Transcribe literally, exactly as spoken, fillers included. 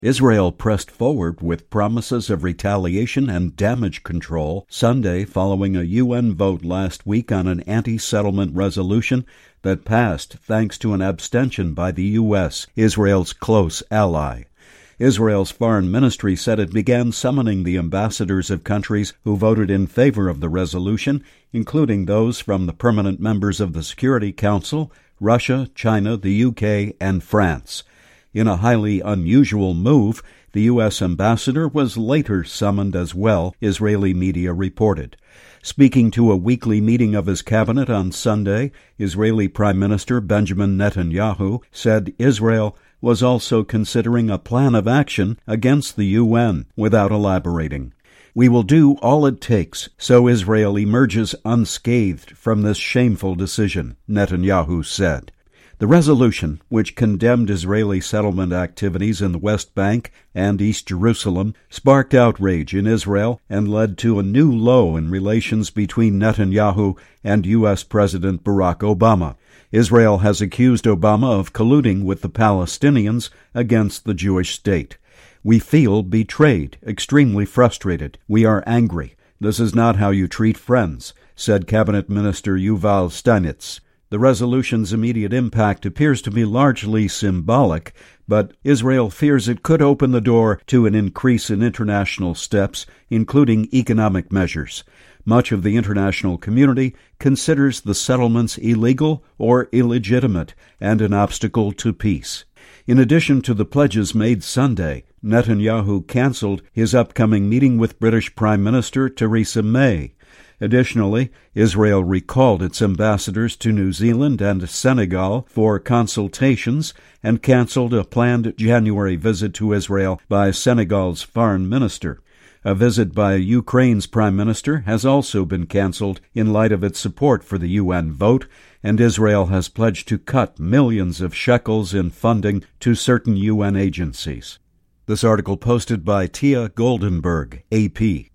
Israel pressed forward with promises of retaliation and damage control Sunday following a U N vote last week on an anti-settlement resolution that passed thanks to an abstention by the U S, Israel's close ally. Israel's foreign ministry said it began summoning the ambassadors of countries who voted in favor of the resolution, including those from the permanent members of the Security Council, Russia, China, the U K, and France. In a highly unusual move, the U S ambassador was later summoned as well, Israeli media reported. Speaking to a weekly meeting of his cabinet on Sunday, Israeli Prime Minister Benjamin Netanyahu said Israel was also considering a plan of action against the U N, without elaborating. "We will do all it takes so Israel emerges unscathed from this shameful decision," Netanyahu said. The resolution, which condemned Israeli settlement activities in the West Bank and East Jerusalem, sparked outrage in Israel and led to a new low in relations between Netanyahu and U S President Barack Obama. Israel has accused Obama of colluding with the Palestinians against the Jewish state. "We feel betrayed, extremely frustrated. We are angry. This is not how you treat friends," said Cabinet Minister Yuval Steinitz. The resolution's immediate impact appears to be largely symbolic, but Israel fears it could open the door to an increase in international steps, including economic measures. Much of the international community considers the settlements illegal or illegitimate and an obstacle to peace. In addition to the pledges made Sunday, Netanyahu canceled his upcoming meeting with British Prime Minister Theresa May. Additionally, Israel recalled its ambassadors to New Zealand and Senegal for consultations and canceled a planned January visit to Israel by Senegal's foreign minister. A visit by Ukraine's prime minister has also been canceled in light of its support for the U N vote, and Israel has pledged to cut millions of shekels in funding to certain U N agencies. This article posted by Tia Goldenberg, A P.